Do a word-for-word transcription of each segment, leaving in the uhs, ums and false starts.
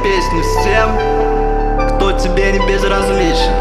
песню всем, кто тебе не безразличен.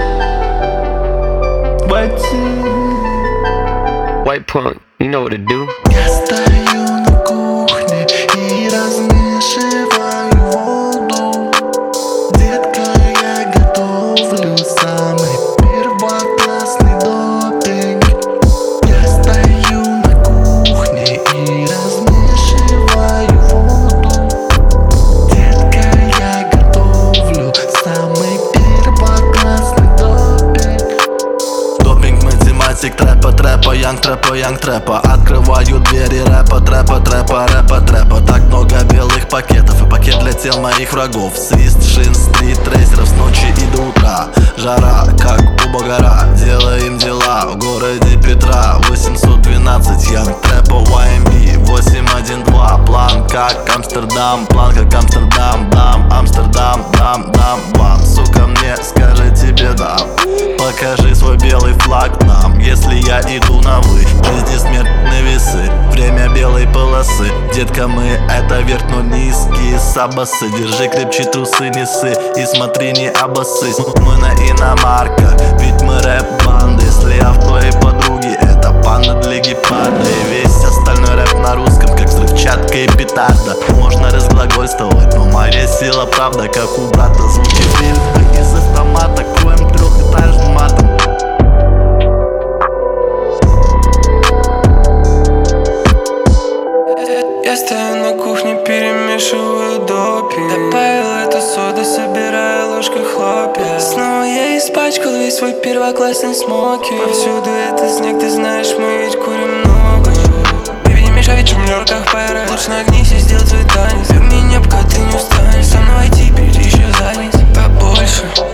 White punk, you know what to do. Я стою на кухне и размешиваю воду. Детка, я готовлю самый первоклассный допинг. Я стою на кухне и размешиваю воду. Детка, я готовлю самый первоклассный допинг. Допинг, математик, трэпа, трэпа, янг, трэпа, янг, трэпа. Открываю двери рэпа, трэпа, трэпа, рэпа, трэпа. Так много белых пакетов и пакет для тел моих врагов. Свист шин, стрит, трейсеров с ночи и до утра. Жара, как у Багара, делаем дела в городе Петра. Восемьсот двенадцать, янг, трэпа, уай эм би восемь один два. План как Амстердам, план как Амстердам, дам, Амстердам, дам, дам, вам. Сука, мне скажи тебе дам. Покажи свой белый флаг нам, если я иду на вы. Жизни смерть на весы, время белой полосы. Детка, мы это верх, но низкие сабасы. Держи крепче трусы, несы и смотри, не обоссысь. Мы на иномарках, ведь мы рэп-банды. Если я в твоей подруге, это панда для гепарда. И весь остальной рэп на русском, как взрывчатка и петарда. Можно разглагольствовать, но моя сила правда, как у брата. Звуки фильма из автомата, коем трехэтажным матом. Я стою на кухне, перемешиваю допинг. Добавил эту соду, собираю ложкой хлопья. Снова я испачкал весь свой первоклассный смоки. Повсюду это снег, ты знаешь, мы ведь курим много. Беби, не мешай, ведь в нью-йорках пора. Лучше нагнись и сделай свой танец. Верни меня, пока ты не устанешь. Со мной войти, перейти еще задниц побольше.